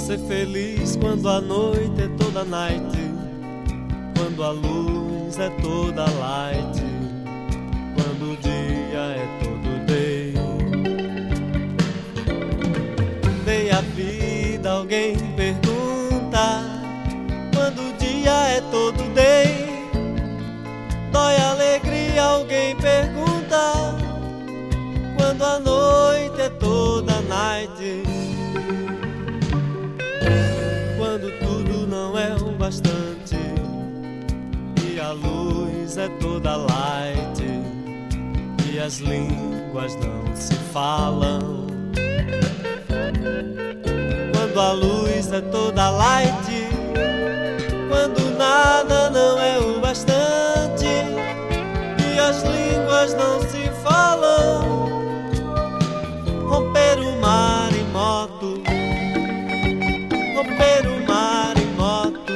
Ser feliz quando a noite é toda night, quando a luz é toda light, quando o dia é todo day. Dei a vida, alguém pergunta, quando o dia é todo day. Dói a alegria, alguém pergunta, quando a noite é toda night, quando tudo não é o bastante e a luz é toda light e as línguas não se falam. Quando a luz é toda light, quando nada não é o bastante e as línguas não se falam. Romper o mar em moto, romper o mar em moto,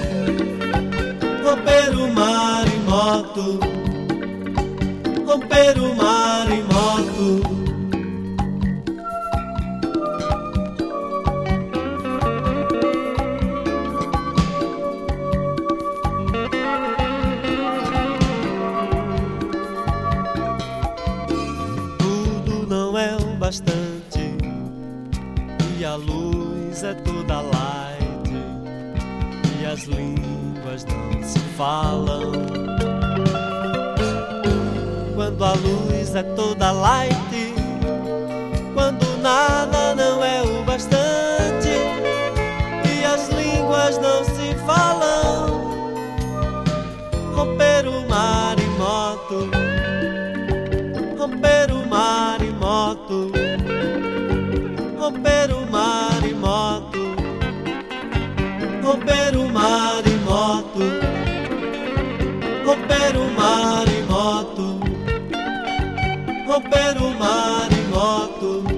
romper o mar em moto, romper o mar em moto. Tudo não é o bastante e a luz é toda light e as línguas não se falam. Quando a luz é toda light, quando nada não é o bastante e as línguas não se falam. Romper o mar em moto, romper o mar em moto, romper o mar em moto, romper o mar em moto, romper o mar em moto, romper o mar em moto.